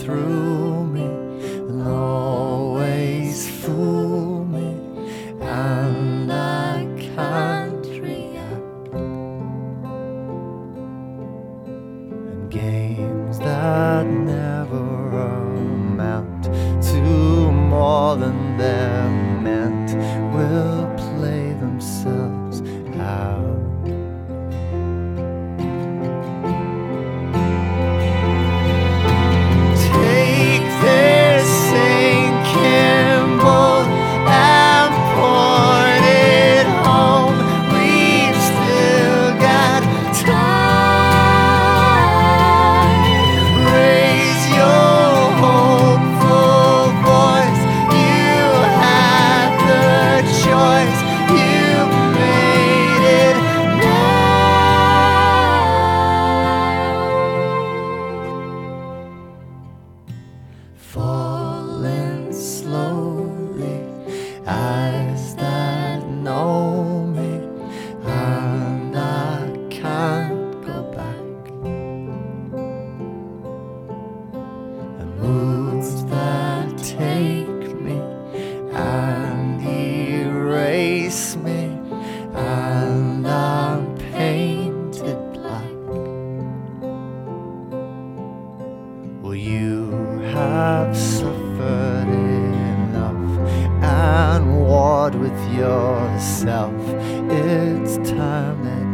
through me and always fool me, and I can't react. And games that never amount to more than they're meant will play themselves out. Take this St. Kimball and point it home. We've still got time. Raise your hopeful voice. You had the choice. You made it falling slowly, eyes that know me, and I can't go back. And moods that take me and erase me, and I'm painted black. Well, you have suffered enough and warred with yourself. It's time that